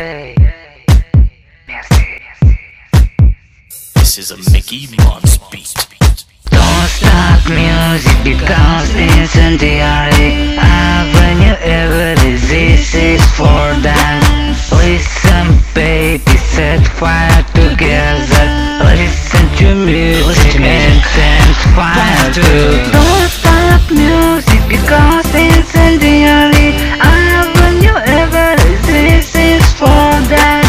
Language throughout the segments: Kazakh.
This is a Mickey Monts beat. Don't stop music because it's incendiary. Avenue ever this is for dance. Listen baby, set fire together. Listen to music and set fire too. Don't stop music because it's incendiary. Avenue ever this is for dance.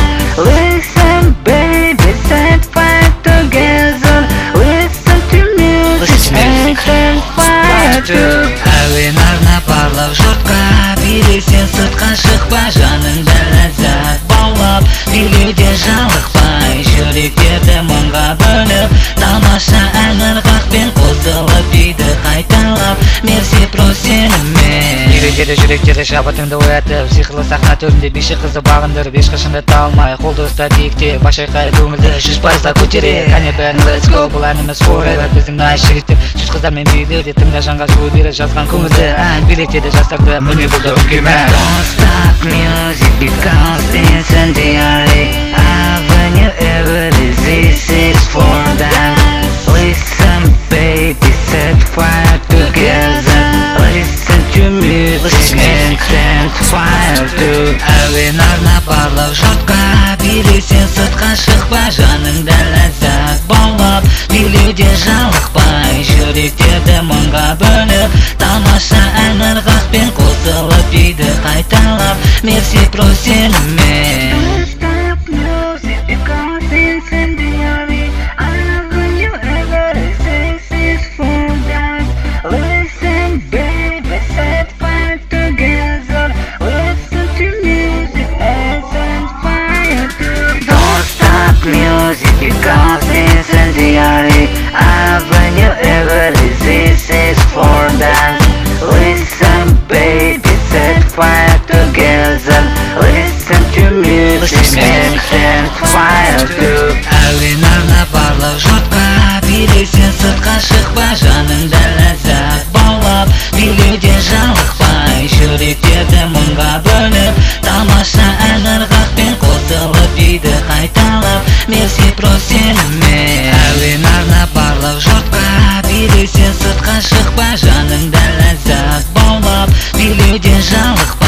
Listen baby, set fire together. Listen to music and set fire too. Әуенарна барлық жұртқа билесең сыртқа шықпа, жаныңда ләззат баулап билеуде жалықпай, жүректерді мұңға бөліп тамаша ән ырғақпен қосылып биді қайталап мерси про сенімен. Жүректері жүректері шабытыңды оятып, сиқырлы сахна төрінде биші қызы бағындырып, ешқашан та алмай қолды ұстап биікте бас шайқай көңілді 100% көтере. Кәне бәрін let's go, бұл әніміз forever. Біздің найс жігіттер жүз қыздармен биледі, тыңда жанға сұлу беріп жазған көңілді ән, билетеді жастарды міне бұл да үлкеймен. Don't stop music because it's incendiary. Avenue ever this is for dance. Listen baby, set fire together. Listen to music and set fire too. Әуенарна барлық жұртқа билесең сыртқа шықпа, жаныңда ләззат баулап билеуде жалықпай, жүректерді мұңға бөліп тамаша ән ырғақпен қосылып биді қайталап мерси про сенімен. Don't stop music because it's incendiary. Avenue ever this is for dance. Listen baby, set fire together. Listen to music and set fire too. Don't stop music because it's incendiary. Avenue ever this is for dance. Listen baby, set fire together. Listen to music and set fire too. Әуенарна барлық жұртқа билесең сыртқа шықпа, жаныңда ләззат баулап билеуде жалықпай, жүректерді мұңға бөліп тамаша ән ырғақпен қосылып биді қайталап мерси про сенімен. Әуенарна барлық жұртқа билесең сыртқа шықпа, жаныңда ләззат баулап билеуде жалықпай,